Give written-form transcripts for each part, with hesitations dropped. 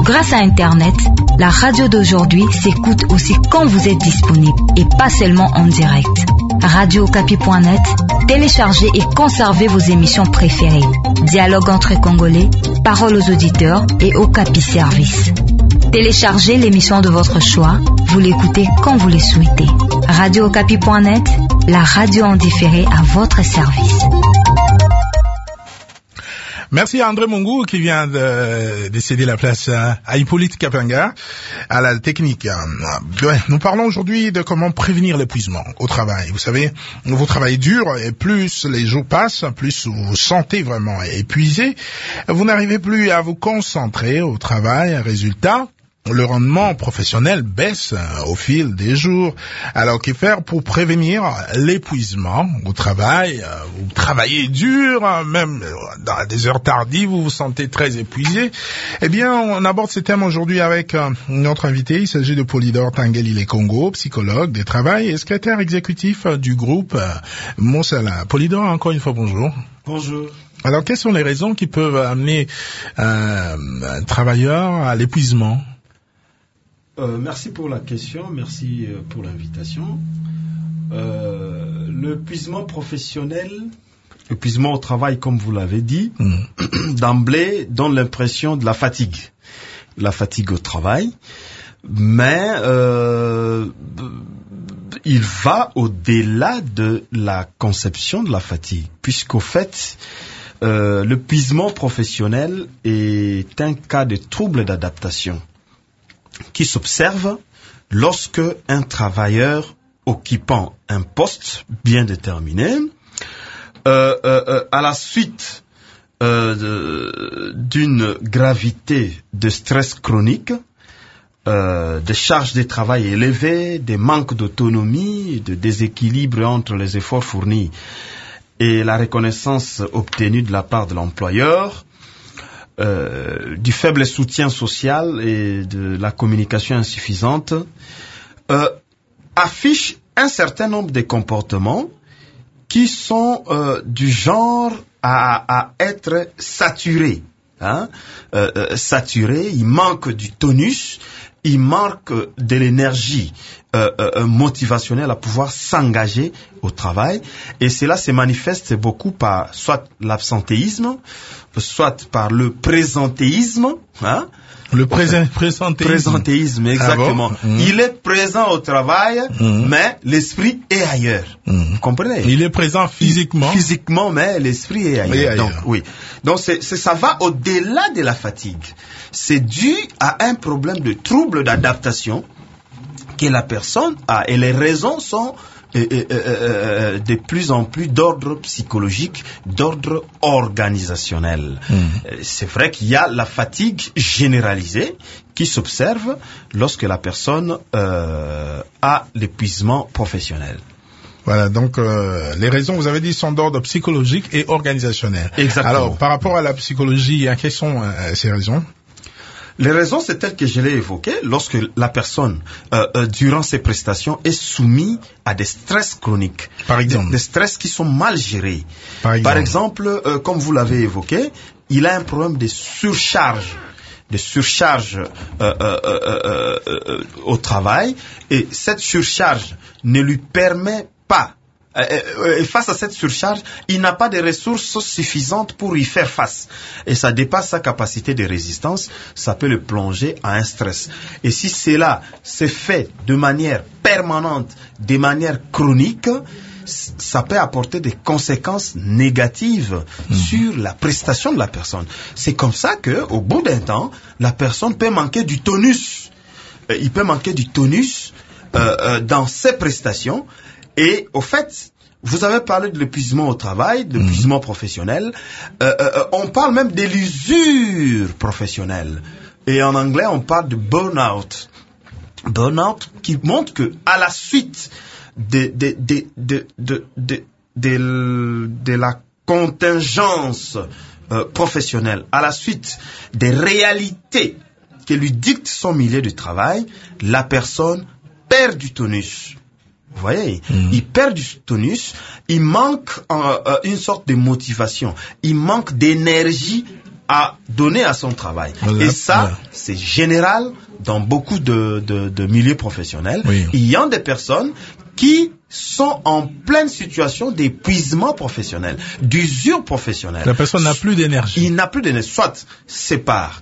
Grâce à Internet, la radio d'aujourd'hui s'écoute aussi quand vous êtes disponible et pas seulement en direct. RadioOkapi.net, téléchargez et conservez vos émissions préférées. Dialogue entre Congolais, paroles aux auditeurs et Okapi Service. Téléchargez l'émission de votre choix, vous l'écoutez quand vous le souhaitez. RadioOkapi.net, la radio en différé à votre service. Merci à André Mongou qui vient de céder la place à Hippolyte Kapanga à la technique. Nous parlons aujourd'hui de comment prévenir l'épuisement au travail. Vous savez, vous travaillez dur et plus les jours passent, plus vous vous sentez vraiment épuisé. Vous n'arrivez plus à vous concentrer au travail. Résultat, le rendement professionnel baisse au fil des jours. Alors, que faire pour prévenir l'épuisement au travail? Vous travaillez dur, même dans des heures tardives, vous vous sentez très épuisé. Eh bien, on aborde ce thème aujourd'hui avec notre invité. Il s'agit de Polydore Tanguel Congo, psychologue des travail et secrétaire exécutif du groupe Monsala. Polydore, encore une fois, bonjour. Bonjour. Alors, quelles sont les raisons qui peuvent amener un travailleur à l'épuisement? Merci pour la question, merci pour l'invitation. L'épuisement professionnel, l'épuisement au travail, comme vous l'avez dit, d'emblée donne l'impression de la fatigue au travail, mais il va au-delà de la conception de la fatigue, puisqu'au fait, l'épuisement professionnel est un cas de trouble d'adaptation qui s'observe lorsque un travailleur occupant un poste bien déterminé, à la suite d'une gravité de stress chronique, des charges de travail élevées, des manques d'autonomie, de déséquilibre entre les efforts fournis et la reconnaissance obtenue de la part de l'employeur, du faible soutien social et de la communication insuffisante, affiche un certain nombre de comportements qui sont du genre à être saturés. Saturés, il manque du tonus, il manque de l'énergie motivationnelle à pouvoir s'engager au travail, et cela se manifeste beaucoup par soit l'absentéisme, soit par le présentéisme, Le présentéisme, exactement. Ah bon? Il est présent au travail, mais l'esprit est ailleurs. Vous comprenez? Il est présent physiquement. Physiquement, mais l'esprit est ailleurs. Donc, oui. Donc, ça va au-delà de la fatigue. C'est dû à un problème de trouble d'adaptation que la personne a, et les raisons sont de plus en plus d'ordre psychologique, d'ordre organisationnel. C'est vrai qu'il y a la fatigue généralisée qui s'observe lorsque la personne a l'épuisement professionnel. Voilà, donc les raisons, vous avez dit, sont d'ordre psychologique et organisationnel. Exactement. Alors, par rapport à la psychologie, quelles sont ces raisons? Les raisons, c'est tel que je l'ai évoqué, lorsque la personne, durant ses prestations, est soumise à des stress chroniques. Par exemple. Des stress qui sont mal gérés. Par exemple, comme vous l'avez évoqué, il a un problème de surcharge au travail, et cette surcharge ne lui permet pas. Et face à cette surcharge, il n'a pas de ressources suffisantes pour y faire face. Et ça dépasse sa capacité de résistance, ça peut le plonger à un stress. Et si cela se fait de manière permanente, de manière chronique, ça peut apporter des conséquences négatives sur la prestation de la personne. C'est comme ça que, au bout d'un temps, la personne peut manquer du tonus. Il peut manquer du tonus dans ses prestations. Et au fait, vous avez parlé de l'épuisement au travail, de l'épuisement professionnel. On parle même de l'usure professionnelle. Et en anglais, on parle de burn-out. Burn-out qui montre que à la suite de la contingence professionnelle, à la suite des réalités que lui dicte son milieu de travail, la personne perd du tonus. Vous voyez, il perd du tonus, il manque une sorte de motivation, il manque d'énergie à donner à son travail. Et ça, c'est général dans beaucoup de milieux professionnels. Oui. Il y a des personnes qui sont en pleine situation d'épuisement professionnel, d'usure professionnelle. La personne n'a plus d'énergie. Il n'a plus d'énergie. Soit c'est par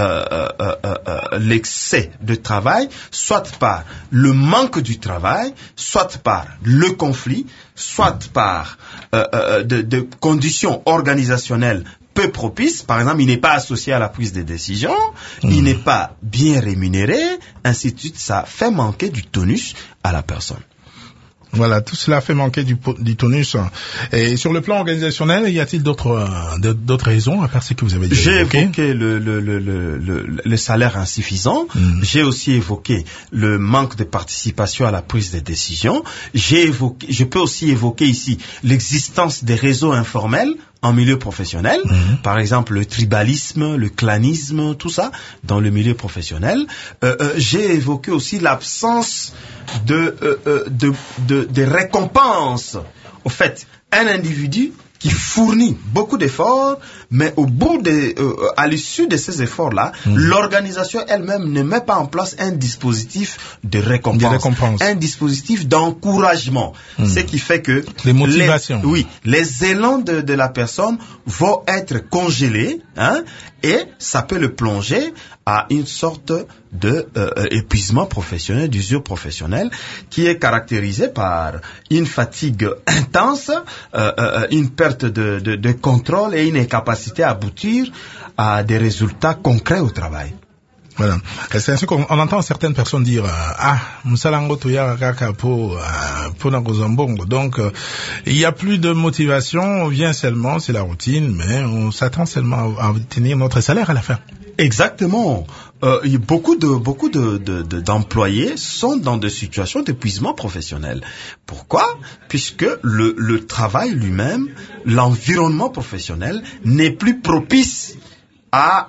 l'excès de travail, soit par le manque du travail, soit par le conflit, soit par de conditions organisationnelles peu propices. Par exemple, il n'est pas associé à la prise de décision, il n'est pas bien rémunéré, ainsi de suite. Ça fait manquer du tonus à la personne. Voilà, tout cela fait manquer du tonus. Et sur le plan organisationnel, y a-t-il d'autres raisons à part ce que vous avez dit? J'ai évoqué le salaire insuffisant. J'ai aussi évoqué le manque de participation à la prise de décision. Je peux aussi évoquer ici l'existence des réseaux informels en milieu professionnel, par exemple le tribalisme, le clanisme, tout ça dans le milieu professionnel. J'ai évoqué aussi l'absence de récompenses. Au fait, un individu qui fournit beaucoup d'efforts, mais au bout à l'issue de ces efforts-là, l'organisation elle-même ne met pas en place un dispositif de récompense. Un dispositif d'encouragement. Ce qui fait que les motivations. Les élans de la personne vont être congelés, et ça peut le plonger à une sorte de épuisement professionnel, d'usure professionnelle, qui est caractérisé par une fatigue intense, une perte de contrôle et une incapacité à aboutir à des résultats concrets au travail. Voilà. C'est ainsi qu'on entend certaines personnes dire musalango toya kaka po na kozambongo. Donc il y a plus de motivation, on vient seulement, c'est la routine, mais on s'attend seulement à obtenir notre salaire à la fin. Exactement. Beaucoup d'employés sont dans des situations d'épuisement professionnel. Pourquoi? Puisque le travail lui-même, l'environnement professionnel n'est plus propice à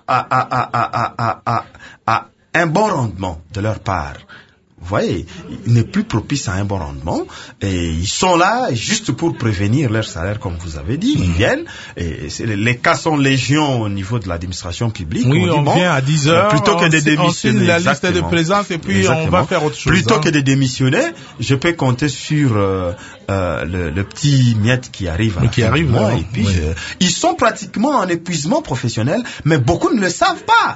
un bon rendement de leur part. Vous voyez, il n'est plus propice à un bon rendement, et ils sont là juste pour prévenir leur salaire, comme vous avez dit. Ils viennent, et les cas sont légion au niveau de l'administration publique. Oui, on vient à 10 heures, plutôt que de démissionner. On signe la liste de présence et puis on va faire autre chose. Plutôt que de démissionner, je peux compter sur le petit miette qui arrive à là, et puis ils sont pratiquement en épuisement professionnel, mais beaucoup ne le savent pas.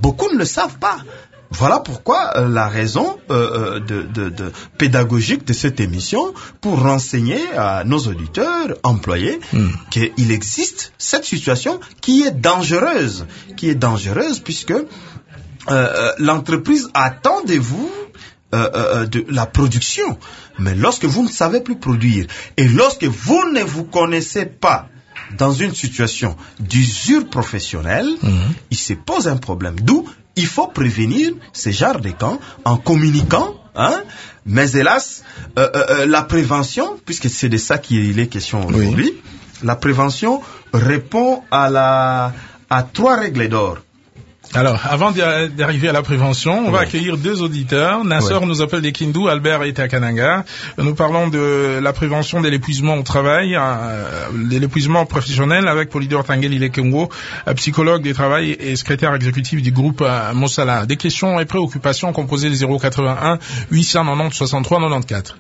Voilà pourquoi la raison pédagogique de cette émission, pour renseigner à nos auditeurs, employés, qu'il existe cette situation qui est dangereuse puisque l'entreprise attend de vous de la production. Mais lorsque vous ne savez plus produire et lorsque vous ne vous connaissez pas dans une situation d'usure professionnelle, il se pose un problème. D'où il faut prévenir ce genre de cas en communiquant, mais hélas, la prévention, puisque c'est de ça qu'il est question aujourd'hui, la prévention répond à 3 règles d'or. Alors, avant d'arriver à la prévention, on va accueillir 2 auditeurs. Nassor nous appelle des Kindu, Albert est à Kananga. Nous parlons de la prévention de l'épuisement au travail, de l'épuisement professionnel avec Polydor Tangeli Lekengo, psychologue des travail et secrétaire exécutif du groupe Mossala. Des questions et préoccupations, composées le 081 890 63 94.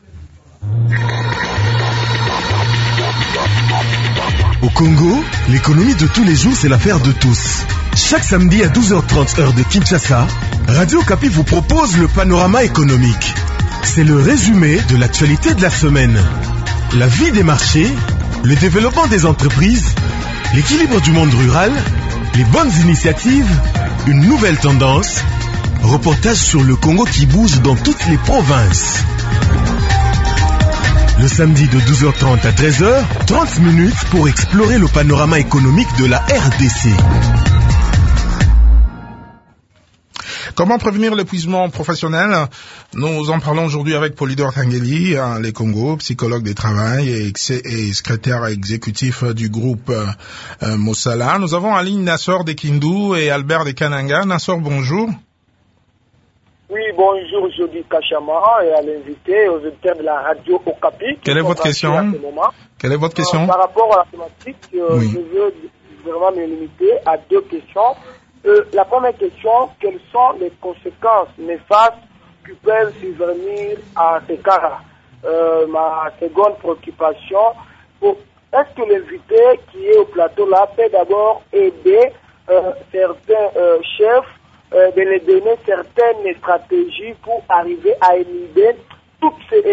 Au Congo, l'économie de tous les jours, c'est l'affaire de tous. Chaque samedi à 12h30 heure de Kinshasa, Radio Okapi vous propose le panorama économique. C'est le résumé de l'actualité de la semaine. La vie des marchés, le développement des entreprises, l'équilibre du monde rural, les bonnes initiatives, une nouvelle tendance, reportage sur le Congo qui bouge dans toutes les provinces. Le samedi de 12h30 à 13h, 30 minutes pour explorer le panorama économique de la RDC. Comment prévenir l'épuisement professionnel? Nous en parlons aujourd'hui avec Polydor Tangeli, les Congo, psychologue des travail et secrétaire exécutif du groupe Mossala. Nous avons en ligne Nassor de Kindu et Albert de Kananga. Nassor, bonjour. Oui, bonjour, Jody Kachama et à l'invité, aux auditeurs de la radio Okapi. Quelle est votre question? Par rapport à la thématique, je veux vraiment me limiter à 2 questions. La première question, quelles sont les conséquences néfastes qui peuvent survenir à ces cas-là? Ma seconde préoccupation, est-ce que l'invité qui est au plateau là peut d'abord aider certains chefs de les donner certaines stratégies pour arriver à éluder tous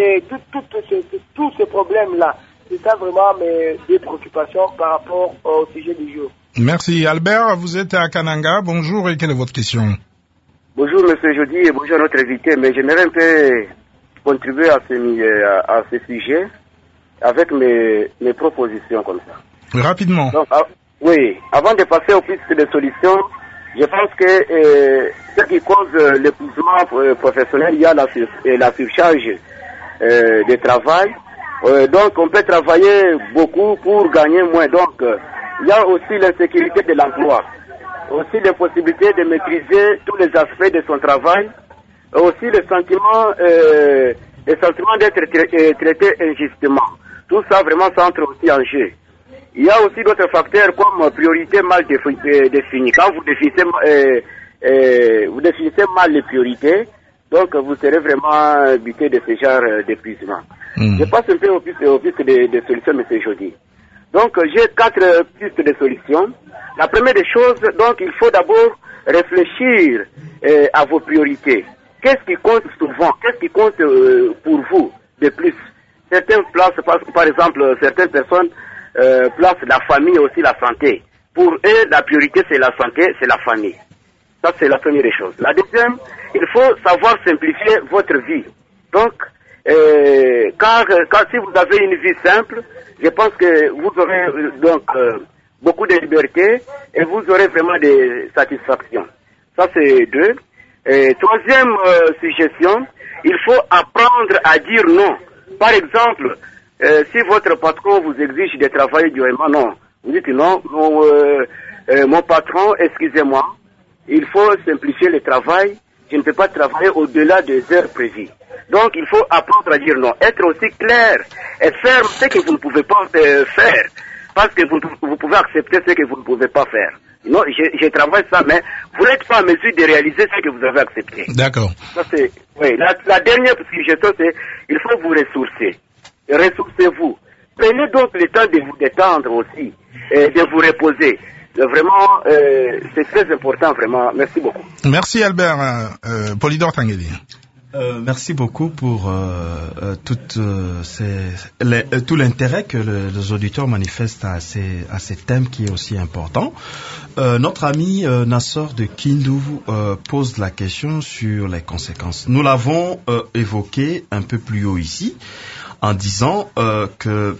ces problèmes-là? C'est ça vraiment mes 2 préoccupations par rapport au sujet du jour. Merci. Albert, vous êtes à Kananga. Bonjour et quelle est votre question? Bonjour Monsieur Jody et bonjour à notre invité. Mais j'aimerais un peu contribuer à ce sujet avec mes propositions comme ça. Rapidement. Donc, oui, avant de passer aux pistes de solutions, je pense que ce qui cause l'épuisement professionnel, il y a la surcharge de travail. Donc on peut travailler beaucoup pour gagner moins. Donc il y a aussi l'insécurité de l'emploi, aussi les possibilités de maîtriser tous les aspects de son travail, aussi le sentiment d'être traité injustement. Tout ça vraiment s'entre aussi en jeu. Il y a aussi d'autres facteurs comme priorité mal définie. Quand vous définissez mal les priorités, donc vous serez vraiment buté de ce genre d'épuisement. Je passe un peu aux pistes de solutions, M. Jody. Donc j'ai 4 pistes de solutions. La première des choses, donc il faut d'abord réfléchir à vos priorités. Qu'est-ce qui compte souvent? Qu'est-ce qui compte pour vous de plus? Certaines placent, par exemple, certaines personnes placent la famille et aussi la santé. Pour eux, la priorité c'est la santé, c'est la famille. Ça c'est la première des choses. La deuxième, il faut savoir simplifier votre vie. Donc, car si vous avez une vie simple, je pense que vous aurez donc beaucoup de liberté et vous aurez vraiment des satisfactions. Ça c'est 2. Troisième suggestion, il faut apprendre à dire non. Par exemple, si votre patron vous exige de travailler durement, non. Vous dites non, mon patron, excusez-moi, il faut simplifier le travail. Je ne peux pas travailler au-delà des heures prévues. Donc, il faut apprendre à dire non. Être aussi clair et faire ce que vous ne pouvez pas faire. Parce que vous pouvez accepter ce que vous ne pouvez pas faire. Non, je travaille ça, mais vous n'êtes pas en mesure de réaliser ce que vous avez accepté. D'accord. Ça, c'est, oui. La dernière suggestion, c'est il faut vous ressourcer. Ressourcez-vous. Prenez donc le temps de vous détendre aussi et de vous reposer. Vraiment, c'est très important, vraiment. Merci beaucoup. Merci Albert. Polydore Tangueli. Merci beaucoup pour tout l'intérêt que les auditeurs manifestent à ces thèmes qui est aussi important. Notre ami Nassor de Kindu pose la question sur les conséquences. Nous l'avons évoqué un peu plus haut ici en disant que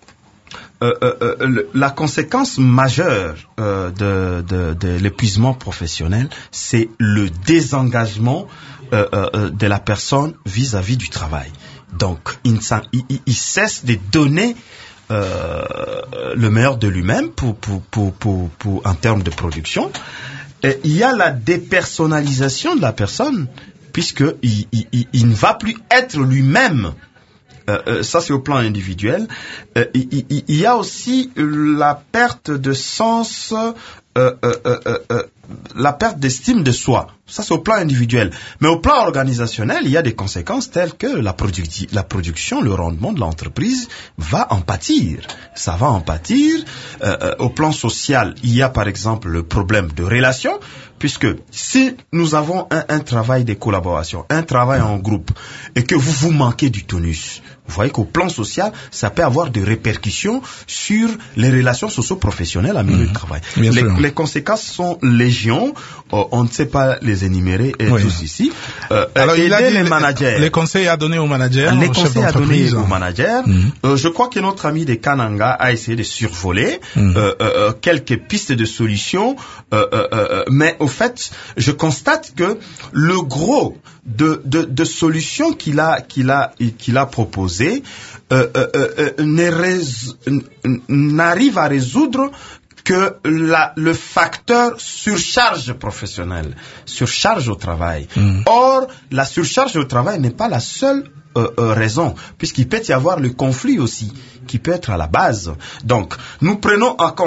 la conséquence majeure de l'épuisement professionnel, c'est le désengagement de la personne vis-à-vis du travail. Donc, il cesse de donner le meilleur de lui-même pour en termes de production. Et il y a la dépersonnalisation de la personne, puisque il ne va plus être lui-même. Ça c'est au plan individuel. Il y a aussi la perte de sens, la perte d'estime de soi. Ça c'est au plan individuel. Mais au plan organisationnel, il y a des conséquences telles que la production, le rendement de l'entreprise va en pâtir. Ça va en pâtir. Au plan social, il y a par exemple le problème de relation, puisque si nous avons un travail de collaboration, un travail en groupe, et que vous manquez du tonus, vous voyez qu'au plan social, ça peut avoir des répercussions sur les relations socio-professionnelles à milieu de travail. Les conséquences sont légion. On ne sait pas les énumérer tous ici. Alors, il a dit les managers. Les conseils à donner aux managers. Les conseils à donner aux managers. Je crois que notre ami de Kananga a essayé de survoler quelques pistes de solutions. Mais au fait, je constate que le gros de solutions qu'il a proposées n'arrive à résoudre que le facteur surcharge professionnelle, surcharge au travail. Or, la surcharge au travail n'est pas la seule raison, puisqu'il peut y avoir le conflit aussi, qui peut être à la base. Donc, nous prenons en compte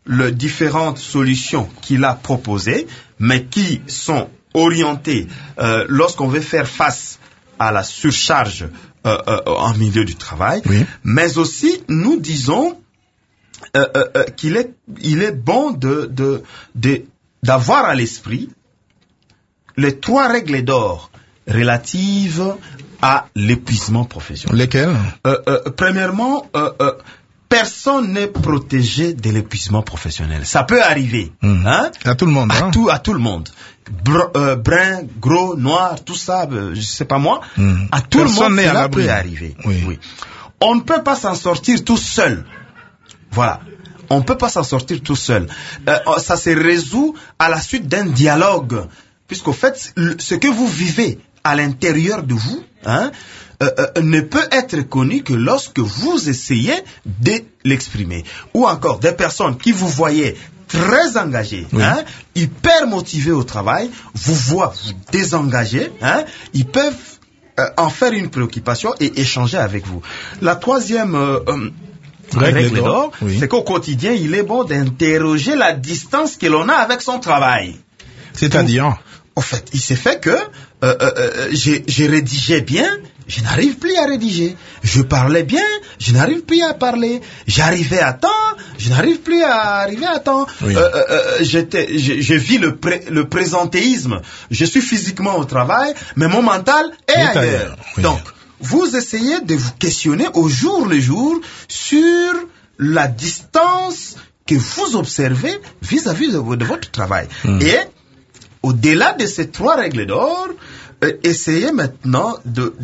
les différentes solutions qu'il a proposées, mais qui sont orientées lorsqu'on veut faire face à la surcharge en milieu du travail, oui. Mais aussi nous disons qu'il est bon d'avoir à l'esprit les 3 règles d'or relatives à l'épuisement professionnel. Lesquelles? Premièrement, personne n'est protégé de l'épuisement professionnel. Ça peut arriver. Hein? À tout le monde. À tout le monde. Brun, gros, noir, tout ça, je sais pas moi. À tout personne le monde, cela peut arriver. Oui. Oui. On ne peut pas s'en sortir tout seul. Voilà. On ne peut pas s'en sortir tout seul. Ça se résout à la suite d'un dialogue. Puisqu'au fait, ce que vous vivez à l'intérieur de vous, ne peut être connu que lorsque vous essayez de l'exprimer. Ou encore, des personnes qui vous voyaient très engagés, oui. Hyper motivés au travail, vous voient vous désengager, ils peuvent en faire une préoccupation et échanger avec vous. La troisième règle d'or, oui. C'est qu'au quotidien, il est bon d'interroger la distance que l'on a avec son travail. C'est-à-dire? Au fait, il s'est fait que j'ai rédigé bien, je n'arrive plus à rédiger. Je parlais bien, je n'arrive plus à parler. J'arrivais à temps, je n'arrive plus à arriver à temps. Oui. Je vis le présentéisme. Je suis physiquement au travail, mais mon mental est ailleurs. Oui. Donc, vous essayez de vous questionner au jour le jour sur la distance que vous observez vis-à-vis de votre travail. Et au-delà de ces 3 règles d'or, essayez maintenant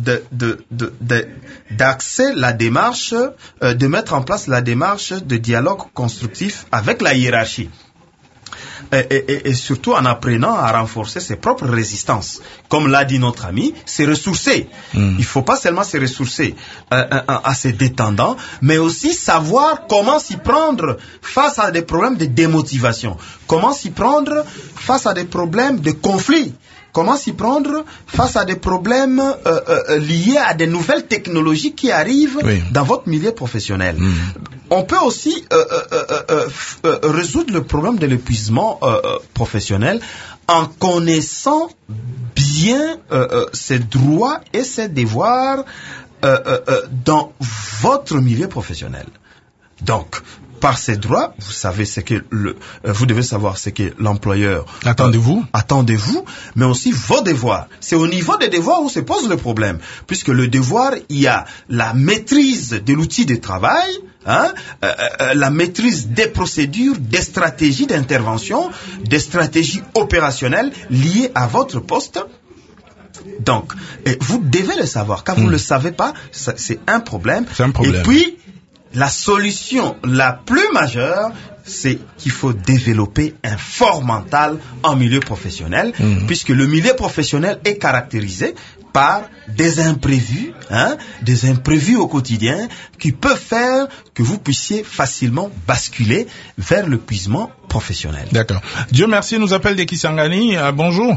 d'axer la démarche, de mettre en place la démarche de dialogue constructif avec la hiérarchie. Et surtout en apprenant à renforcer ses propres résistances. Comme l'a dit notre ami, se ressourcer. Il ne faut pas seulement se ressourcer en se détendant, mais aussi savoir comment s'y prendre face à des problèmes de démotivation. Comment s'y prendre face à des problèmes de conflit. Comment s'y prendre face à des problèmes liés à des nouvelles technologies qui arrivent dans votre milieu professionnel. On peut aussi résoudre le problème de l'épuisement professionnel en connaissant bien ses droits et ses devoirs dans votre milieu professionnel. Donc, par ces droits, vous savez ce que vous devez savoir ce que l'employeur attend de vous, mais aussi vos devoirs. C'est au niveau des devoirs où se pose le problème, puisque le devoir, il y a la maîtrise de l'outil de travail, la maîtrise des procédures, des stratégies d'intervention, des stratégies opérationnelles liées à votre poste. Donc, vous devez le savoir. Quand vous ne le savez pas, c'est un problème. Et puis, la solution la plus majeure, c'est qu'il faut développer un fort mental en milieu professionnel, puisque le milieu professionnel est caractérisé par des imprévus au quotidien qui peuvent faire que vous puissiez facilement basculer vers l'épuisement professionnel. D'accord. Dieu merci, nous appelle de Kisangani. Bonjour.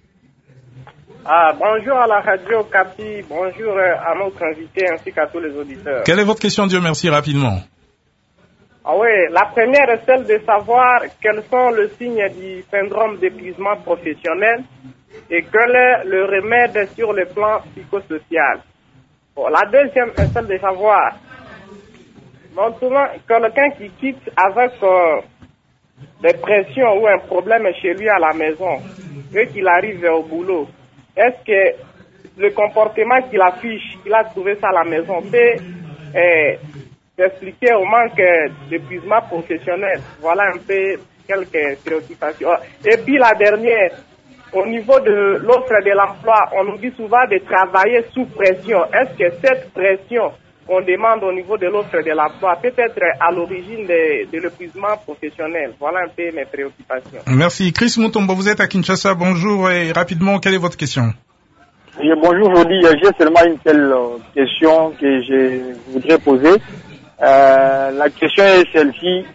Bonjour à la radio Capi, bonjour à notre invité ainsi qu'à tous les auditeurs. Quelle est votre question, Dieu merci, rapidement? Oui, la première est celle de savoir quels sont les signes du syndrome d'épuisement professionnel et quel est le remède sur le plan psychosocial. La deuxième est celle de savoir, souvent, quelqu'un qui quitte avec des pressions ou un problème chez lui à la maison et qu'il arrive au boulot, est-ce que le comportement qu'il affiche, qu'il a trouvé ça à la maison, peut expliquer au manque d'épuisement professionnel? Voilà un peu quelques préoccupations. Et puis la dernière, au niveau de l'offre de l'emploi, on nous dit souvent de travailler sous pression. Est-ce que cette pression qu'on demande au niveau de l'offre de l'emploi peut être à l'origine de l'épuisement professionnel? Voilà un peu mes préoccupations. Merci. Chris Mutombo, vous êtes à Kinshasa. Bonjour et rapidement, quelle est votre question? Oui, bonjour, Jody. J'ai seulement une seule question que je voudrais poser. La question est celle-ci.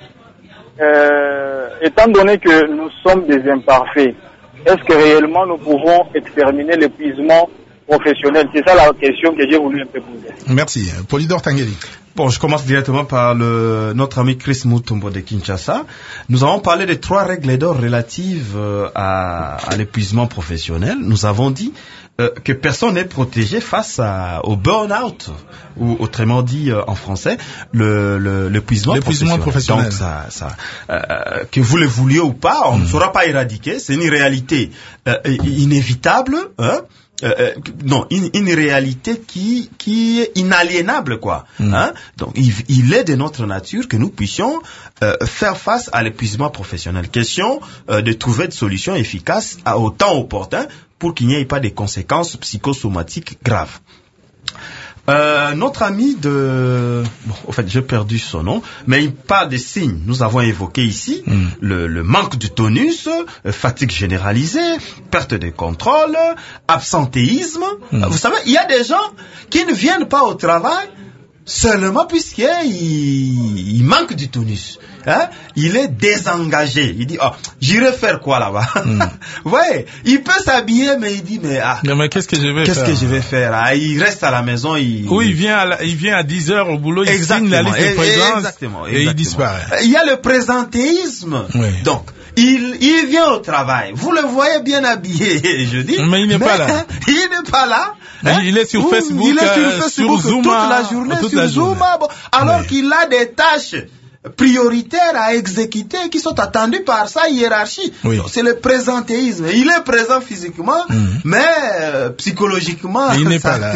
Étant donné que nous sommes des imparfaits, est-ce que réellement nous pouvons exterminer l'épuisement professionnel? C'est ça la question que j'ai voulu un peu poser. Merci. Polydor Tangeli. Bon, je commence directement par notre ami Chris Mutombo de Kinshasa. Nous avons parlé des 3 règles d'or relatives à l'épuisement professionnel. Nous avons dit que personne n'est protégé face au burn-out, ou autrement dit en français, l'épuisement professionnel. Donc que vous le vouliez ou pas, on ne saura pas éradiquer. C'est une réalité inévitable, hein? Une réalité qui est inaliénable, quoi. Hein? Donc, il est de notre nature que nous puissions faire face à l'épuisement professionnel. Question de trouver des solutions efficaces au temps opportun pour qu'il n'y ait pas de conséquences psychosomatiques graves. Notre ami en fait, j'ai perdu son nom, mais il parle des signes. Nous avons évoqué ici le manque de tonus, fatigue généralisée, perte de contrôle, absentéisme. Vous savez, il y a des gens qui ne viennent pas au travail seulement puisqu'il manque du tonus. Hein? Il est désengagé. Il dit, j'irai faire quoi là-bas? Ouais, il peut s'habiller, mais il dit, mais qu'est-ce que je vais faire? Il reste à la maison. Il vient à 10h au boulot, il signe la liste de présence et il disparaît. Il y a le présentéisme. Oui. Donc, il vient au travail. Vous le voyez bien habillé, je dis. Mais il n'est pas là. Il n'est pas là. Hein? Il est sur Facebook, sur Zoom, toute la journée, sur Zoom, alors qu'il a des tâches prioritaires à exécuter qui sont attendues par sa hiérarchie. Oui. C'est le présentéisme. Il est présent physiquement, mais psychologiquement, il n'est pas là.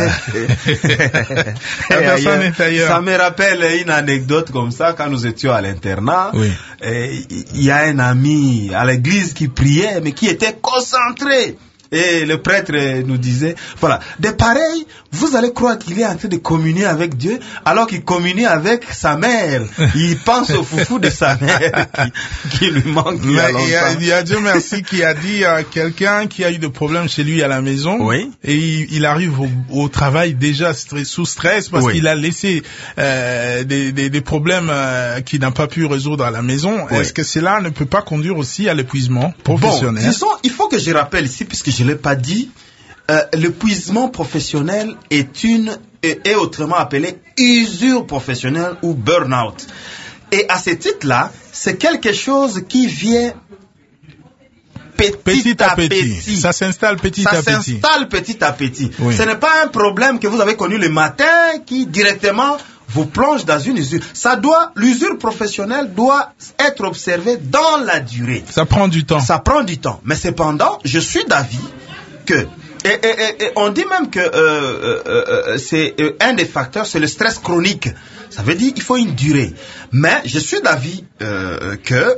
La personne est ailleurs. Ça me rappelle une anecdote comme ça quand nous étions à l'internat. Oui. Il y a un ami à l'église qui priait, mais qui était concentré. Et le prêtre nous disait, voilà, des pareils, vous allez croire qu'il est en train de communier avec Dieu, alors qu'il communie avec sa mère. Il pense au foufou de sa mère qui lui manque. Il y a Dieu merci qui a dit à quelqu'un qui a eu des problèmes chez lui à la maison, oui. Et il arrive au travail déjà sous stress parce qu'il a laissé des problèmes qu'il n'a pas pu résoudre à la maison. Oui. Est-ce que cela ne peut pas conduire aussi à l'épuisement professionnel? Bon, disons, il faut que je rappelle ici, puisque je l'ai pas dit, l'épuisement professionnel est autrement appelé usure professionnelle ou burn-out. Et à ce titre-là, c'est quelque chose qui vient petit à petit. Ça s'installe petit à petit. Ça s'installe petit à petit. Oui. Ce n'est pas un problème que vous avez connu le matin qui directement vous plonge dans une usure. L'usure professionnelle doit être observée dans la durée. Ça prend du temps. Ça prend du temps. Mais cependant, je suis d'avis que, et on dit même que c'est un des facteurs, c'est le stress chronique. Ça veut dire qu'il faut une durée. Mais je suis d'avis que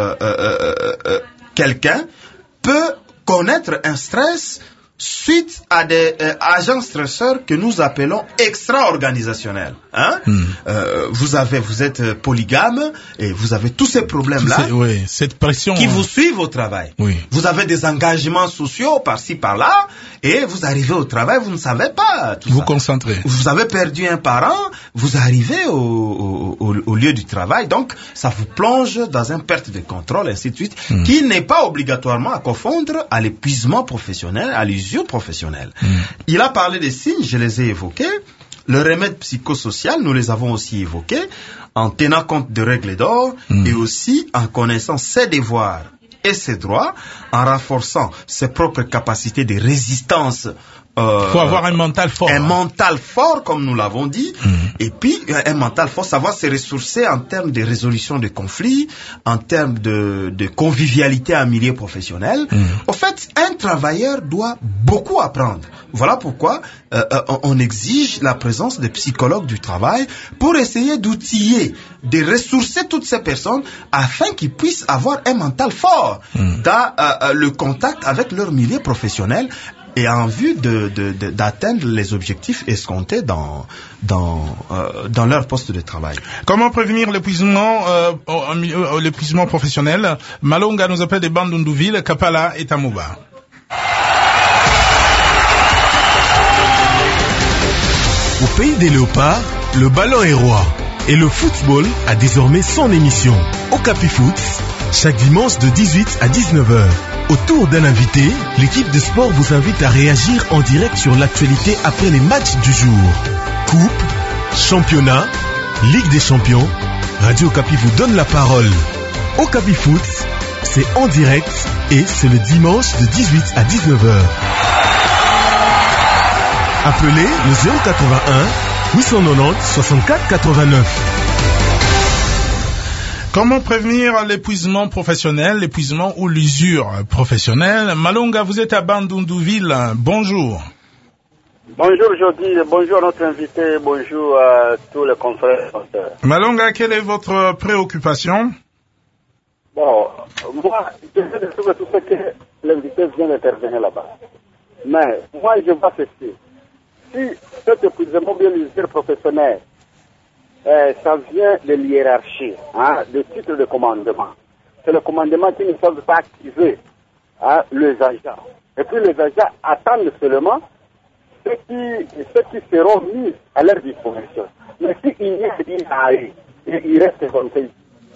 quelqu'un peut connaître un stress suite à des agents stresseurs que nous appelons extra-organisationnels. Hein? Vous êtes polygame et vous avez tous ces problèmes-là. Oui, cette pression qui vous suivent au travail. Oui. Vous avez des engagements sociaux par-ci par-là et vous arrivez au travail, vous ne savez pas tout vous ça. Concentrez. Vous avez perdu un parent, vous arrivez au lieu du travail, donc ça vous plonge dans une perte de contrôle, ainsi de suite, qui n'est pas obligatoirement à confondre à l'épuisement professionnel, à l'usure professionnelle. Il a parlé des signes, je les ai évoqués. Le remède psychosocial, nous les avons aussi évoqués, en tenant compte de règles d'or et aussi en connaissant ses devoirs et ses droits, en renforçant ses propres capacités de résistance. Faut avoir un mental fort. Un mental fort, comme nous l'avons dit. Et puis, un mental fort, savoir se ressourcer en termes de résolution de conflits, en termes de convivialité en milieu professionnel. Au fait, un travailleur doit beaucoup apprendre. Voilà pourquoi on exige la présence de psychologues du travail pour essayer d'outiller, de ressourcer toutes ces personnes afin qu'ils puissent avoir un mental fort dans le contact avec leur milieu professionnel et en vue d'atteindre les objectifs escomptés dans leur poste de travail. Comment prévenir l'épuisement professionnel? Malonga nous appelle des Bandundouville, Kapala et Tamouba. Au pays des léopards, le ballon est roi. Et le football a désormais son émission. Okapi Foot, Chaque dimanche de 18 à 19h. Autour d'un invité, l'équipe de sport vous invite à réagir en direct sur l'actualité après les matchs du jour. Coupe, championnat, Ligue des champions. Radio Okapi vous donne la parole. Okapi Foot, c'est en direct et c'est le dimanche de 18 à 19h. Appelez le 081 890 64 89. Comment prévenir l'épuisement professionnel, l'épuisement ou l'usure professionnelle? Malonga, vous êtes à Bandundouville. Bonjour. Bonjour Jody, bonjour à notre invité, bonjour à tous les confrères. Malonga, quelle est votre préoccupation? Bon, moi, je sais de tout ce que l'invité vient d'intervenir là-bas. Mais moi, je vois ceci. Si cet épuisement bien l'usure professionnelle, ça vient de l'hiérarchie, de titre de commandement. C'est le commandement qui ne peut pas activer les agents. Et puis les agents attendent seulement ceux qui seront mis à leur disposition. Mais s'il y a il reste comme ça.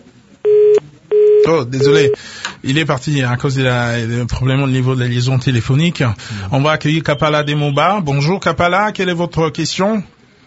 Oh, désolé. Il est parti à cause des problèmes au niveau de la liaison téléphonique. On va accueillir Kapala Demoba. Bonjour Kapala, quelle est votre question?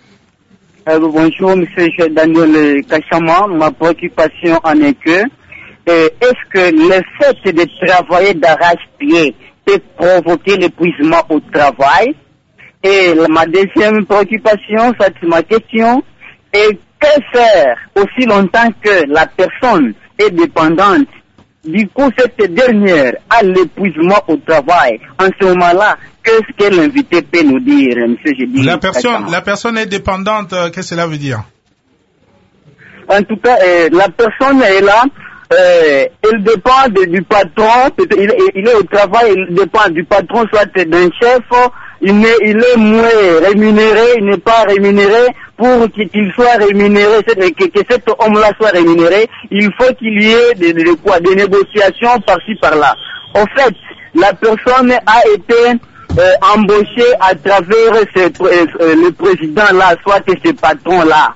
Bonjour, monsieur Daniel Kachama. Ma préoccupation en est que, est-ce que le fait de travailler d'arrache-pied peut provoquer l'épuisement au travail? Et ma deuxième préoccupation, c'est ma question, et que faire aussi longtemps que la personne est dépendante? Du coup, cette dernière a l'épuisement au travail. En ce moment-là, qu'est-ce que l'invité peut nous dire, monsieur Jeudi? La personne est dépendante, qu'est-ce que cela veut dire? En tout cas, la personne est là, elle dépend du patron, il est au travail, il dépend du patron, soit d'un chef, il est moins rémunéré, il n'est pas rémunéré. Pour qu'il soit rémunéré, que cet homme-là soit rémunéré, il faut qu'il y ait des négociations par-ci par-là. En fait, la personne a été embauchée à travers le président-là, soit ce patron-là.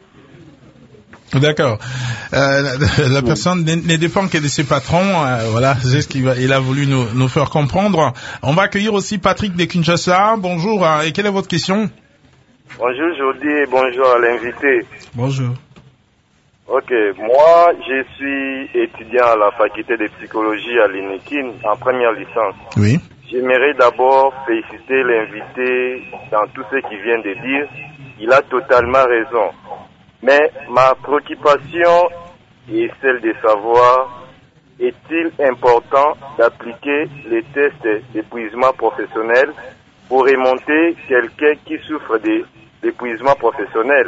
D'accord. La personne ne dépend que de ses patrons. Voilà, c'est ce qu'il a voulu nous faire comprendre. On va accueillir aussi Patrick de Kinshasa. Bonjour. Et quelle est votre question? Bonjour Jody et bonjour à l'invité. Bonjour. Ok, moi je suis étudiant à la faculté de psychologie à l'INEKIN en première licence. Oui. J'aimerais d'abord féliciter l'invité dans tout ce qu'il vient de dire. Il a totalement raison. Mais ma préoccupation est celle de savoir, est-il important d'appliquer les tests d'épuisement professionnel pour remonter quelqu'un qui souffre d'épuisement professionnel?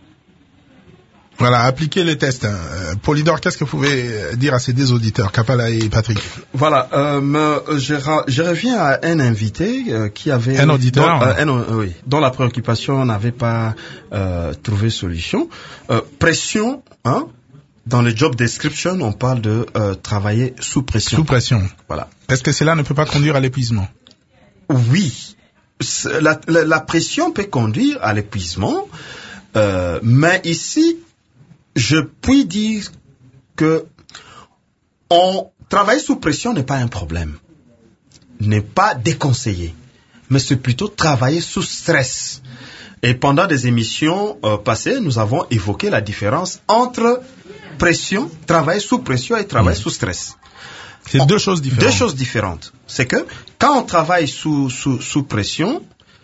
Voilà, appliquer les tests. Polydor, qu'est-ce que vous pouvez dire à ces deux auditeurs, Kapala et Patrick? Voilà, je reviens à un invité qui avait... Un auditeur oui, dont la préoccupation n'avait pas trouvé solution. Pression, dans le job description, on parle de travailler sous pression. Sous pression. Voilà. Est-ce que cela ne peut pas conduire à l'épuisement? Oui. La pression peut conduire à l'épuisement, mais ici, je puis dire que travailler sous pression n'est pas un problème, n'est pas déconseillé, mais c'est plutôt travailler sous stress. Et pendant des émissions passées, nous avons évoqué la différence entre pression, travailler sous pression et travailler sous stress. C'est deux choses différentes. Deux choses différentes. C'est que quand on travaille sous pression,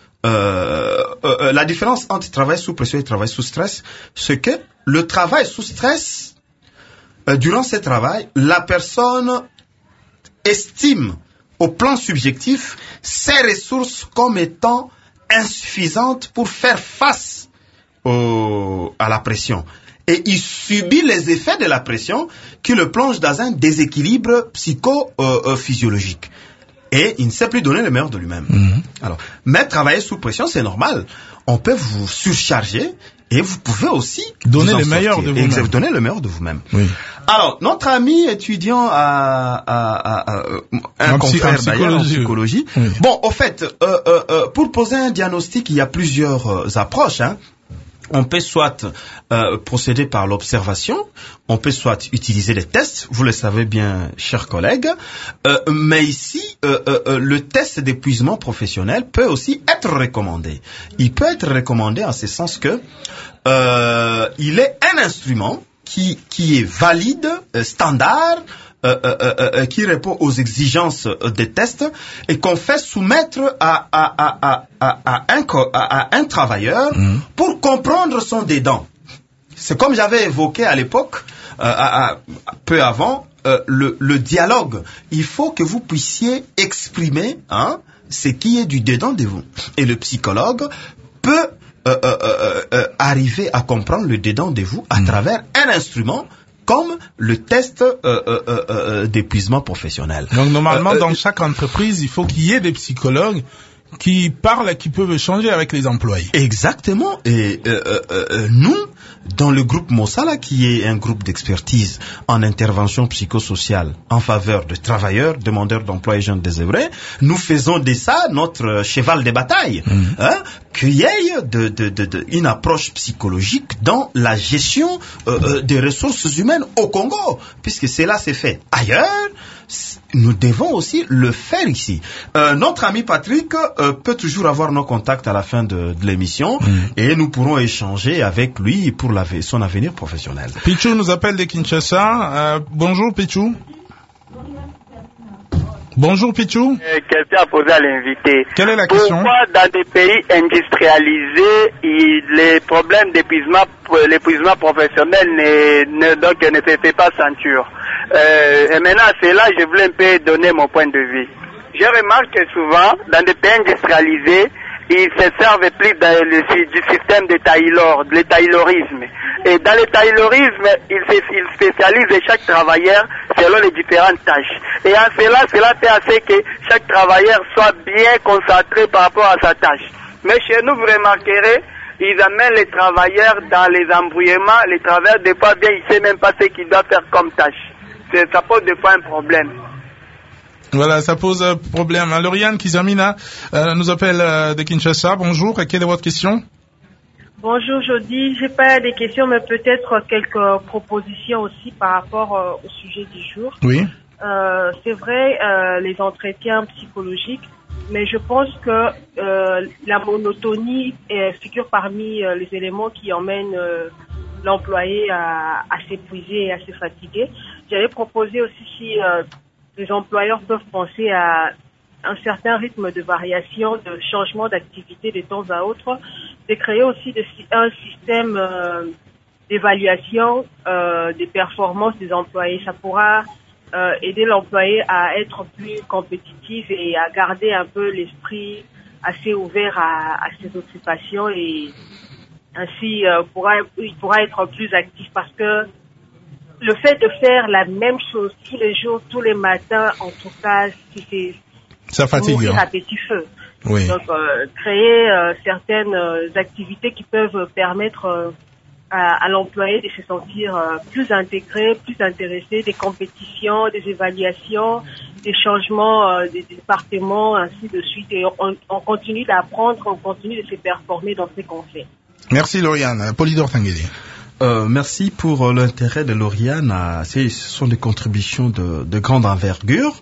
la différence entre travail sous pression et travail sous stress, c'est que le travail sous stress, durant ce travail, la personne estime au plan subjectif ses ressources comme étant insuffisantes pour faire face à la pression. Et il subit les effets de la pression qui le plonge dans un déséquilibre psychophysiologique. Et il ne sait plus donner le meilleur de lui-même. Alors, mais travailler sous pression, c'est normal. On peut vous surcharger et vous pouvez aussi donner le meilleur de vous-même. Donner le meilleur de vous-même. Oui. Alors, notre ami étudiant un confrère d'ailleurs en psychologie. Oui. Bon, au fait, pour poser un diagnostic, il y a plusieurs approches. On peut soit procéder par l'observation, on peut soit utiliser des tests, vous le savez bien, chers collègues, mais ici, le test d'épuisement professionnel peut aussi être recommandé. Il peut être recommandé en ce sens que il est un instrument qui est valide, standard, qui répond aux exigences des tests et qu'on fait soumettre à un travailleur pour comprendre son dedans. C'est comme j'avais évoqué à l'époque, peu avant, le dialogue. Il faut que vous puissiez exprimer ce qui est du dedans de vous. Et le psychologue peut arriver à comprendre le dedans de vous à travers un instrument comme le test d'épuisement professionnel. Donc normalement, dans chaque entreprise, il faut qu'il y ait des psychologues qui parlent et qui peuvent échanger avec les employés. Exactement. Et nous, dans le groupe Mossala, qui est un groupe d'expertise en intervention psychosociale en faveur de travailleurs, demandeurs d'emploi et jeunes désœuvrés, nous faisons de ça notre cheval de bataille. Qu'il y ait une approche psychologique dans la gestion des ressources humaines au Congo, puisque cela s'est fait ailleurs. Nous devons aussi le faire ici. Notre ami Patrick peut toujours avoir nos contacts à la fin de l'émission et nous pourrons échanger avec lui pour son avenir professionnel. Pichou nous appelle de Kinshasa. Bonjour Pichou. Bonjour Pichou. Question à poser à l'invité. Quelle est la question? Pourquoi dans des pays industrialisés, les problèmes l'épuisement professionnel ne se fait pas sentir? Et maintenant, c'est là que je voulais un peu donner mon point de vue. Je remarque que souvent, dans des pays industrialisés, ils se servent plus du système de le taylorisme. Et dans le taylorisme, ils spécialisent chaque travailleur selon les différentes tâches. Et en cela fait assez que chaque travailleur soit bien concentré par rapport à sa tâche. Mais chez nous, vous remarquerez, ils amènent les travailleurs dans les embrouillements. Les travailleurs, des fois, bien, ils ne savent même pas ce qu'ils doivent faire comme tâche. Ça pose des fois un problème. Voilà, ça pose un problème. Lauriane Kizamina nous appelle de Kinshasa. Bonjour, et quelle est votre question? Bonjour Jody, j'ai pas des questions, mais peut-être quelques propositions aussi par rapport au sujet du jour. Oui. C'est vrai, les entretiens psychologiques, mais je pense que la monotonie figure parmi les éléments qui emmènent l'employé à s'épuiser et à se fatiguer. J'avais proposé aussi si les employeurs peuvent penser à un certain rythme de variation, de changement d'activité de temps à autre, de créer aussi un système d'évaluation des performances des employés. Ça pourra aider l'employé à être plus compétitif et à garder un peu l'esprit assez ouvert à ses occupations et ainsi il pourra être plus actif parce que le fait de faire la même chose tous les jours, tous les matins, en tout cas, ça fatigue. Mourir à petit feu. Oui. Donc, créer certaines activités qui peuvent permettre à l'employé de se sentir plus intégré, plus intéressé, des compétitions, des évaluations, des changements des départements, ainsi de suite. Et on continue d'apprendre, on continue de se performer dans ce qu'on fait. Merci Lauriane. Polydor Tangueli. Merci pour l'intérêt de Lauriane. Ce sont des contributions de grande envergure.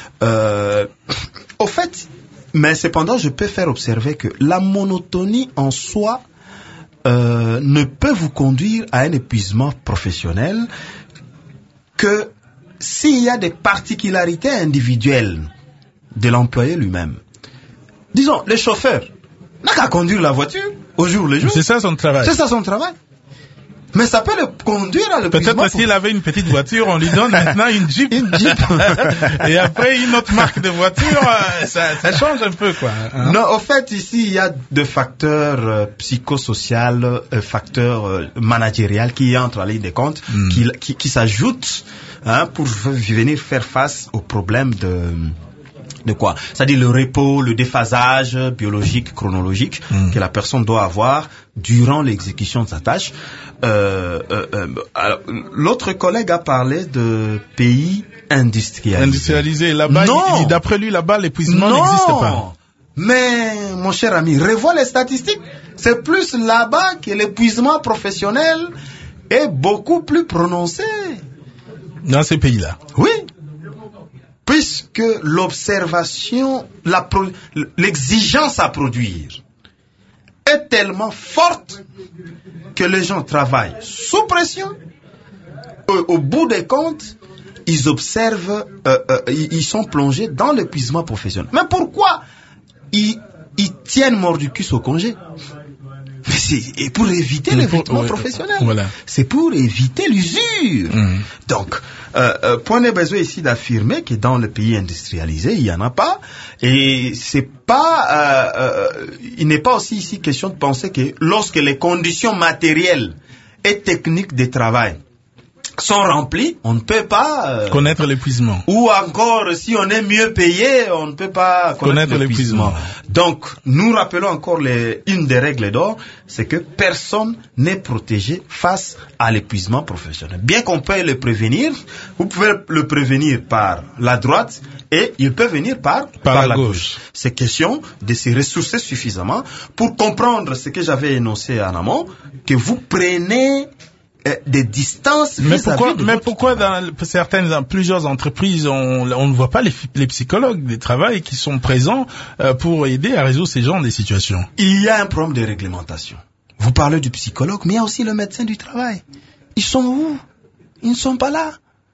Au fait, mais cependant, je peux faire observer que la monotonie en soi ne peut vous conduire à un épuisement professionnel que s'il y a des particularités individuelles de l'employé lui-même. Disons, les chauffeurs n'a qu'à conduire la voiture au jour le jour. C'est ça son travail. C'est ça son travail. Mais ça peut le conduire à l'épuisement. Peut-être parce qu'il avait une petite voiture, on lui donne maintenant une Jeep. Une Jeep. Et après, une autre marque de voiture, ça change un peu, quoi. Hein? Non, au fait, ici, il y a deux facteurs psychosociaux, facteurs managériels qui entrent à ligne de compte, qui s'ajoutent pour venir faire face aux problèmes de quoi? C'est-à-dire le repos, le déphasage biologique, chronologique que la personne doit avoir durant l'exécution de sa tâche. Alors, l'autre collègue a parlé de pays industrialisés. Là-bas, d'après lui, là-bas, l'épuisement n'existe pas. Mais, mon cher ami, revois les statistiques. C'est plus là-bas que l'épuisement professionnel est beaucoup plus prononcé. Dans ces pays-là. Oui. Puisque l'observation, l'exigence à produire est tellement forte que les gens travaillent sous pression. Au bout des comptes, ils observent, ils sont plongés dans l'épuisement professionnel. Mais pourquoi ils tiennent mordicus au congé? Mais c'est pour éviter l'évitement professionnel. Voilà. C'est pour éviter l'usure. Donc, point n'est besoin ici d'affirmer que dans le pays industrialisé, il n'y en a pas. Et c'est pas, il n'est pas aussi ici question de penser que lorsque les conditions matérielles et techniques de travail sont remplies, on ne peut pas connaître l'épuisement. Ou encore, si on est mieux payé, on ne peut pas connaître l'épuisement. Donc, nous rappelons encore une des règles d'or, c'est que personne n'est protégé face à l'épuisement professionnel. Bien qu'on peut le prévenir, vous pouvez le prévenir par la droite et il peut venir par la gauche. C'est question de se ressourcer suffisamment pour comprendre ce que j'avais énoncé en amont, que vous prenez des distances. Mais pourquoi dans plusieurs entreprises, on ne voit pas les psychologues des travail qui sont présents pour aider à résoudre ces genres de situations? Il y a un problème de réglementation. Vous parlez du psychologue, mais il y a aussi le médecin du travail. Ils sont où? Ils ne sont pas là.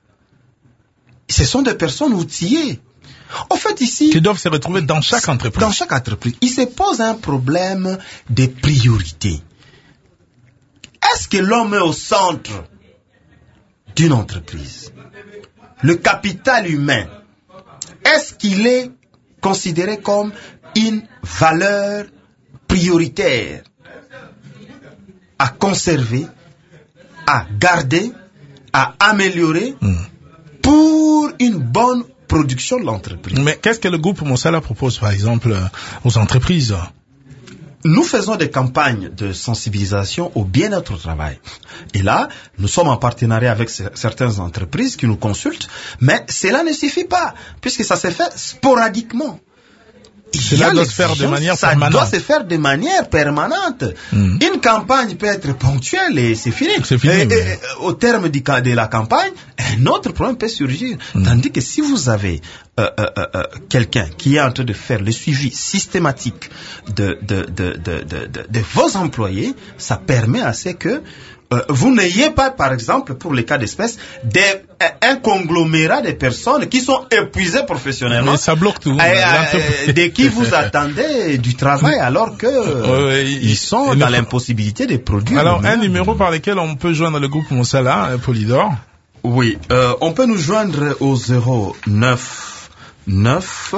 Ce sont des personnes outillées. En fait, ici, qui doivent se retrouver dans chaque entreprise. Dans chaque entreprise. Il se pose un problème de priorité. Est-ce que l'homme est au centre d'une entreprise? Le capital humain, est-ce qu'il est considéré comme une valeur prioritaire à conserver, à garder, à améliorer pour une bonne production de l'entreprise? Mais qu'est-ce que le groupe Mosala propose, par exemple, aux entreprises? Nous faisons des campagnes de sensibilisation au bien-être au travail. Et là, nous sommes en partenariat avec certaines entreprises qui nous consultent, mais cela ne suffit pas, puisque ça se fait sporadiquement. Cela doit se faire de manière permanente. Ça doit se faire de manière permanente. Une campagne peut être ponctuelle et c'est fini. Et au terme de la campagne, un autre problème peut surgir. Tandis que si vous avez quelqu'un qui est en train de faire le suivi systématique de vos employés, ça permet à ce que vous n'ayez pas, par exemple, pour les cas d'espèce, un conglomérat de personnes qui sont épuisées professionnellement. Mais ça bloque tout. De qui vous attendez du travail alors que ils sont dans l'impossibilité de produire. Alors, un numéro par lequel on peut joindre le groupe Mosala, Polydor? Oui, on peut nous joindre au 09 9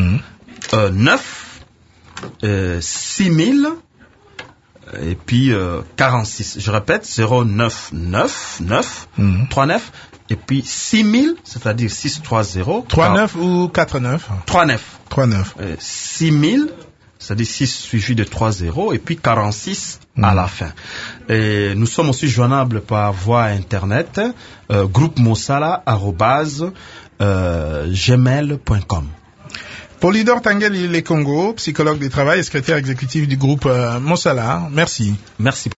6000 et puis 46. Je répète, 09 9 39 et puis 6000, c'est-à-dire 630. 39 ou 49? 39. 6000, c'est-à-dire 6 suivi de 30 et puis 46 à la fin. Et nous sommes aussi joignables par voie internet, groupemosala@gmail.com. Polydor Tangeli Le Congo, psychologue du travail et secrétaire exécutif du groupe Mosala. Merci. Merci.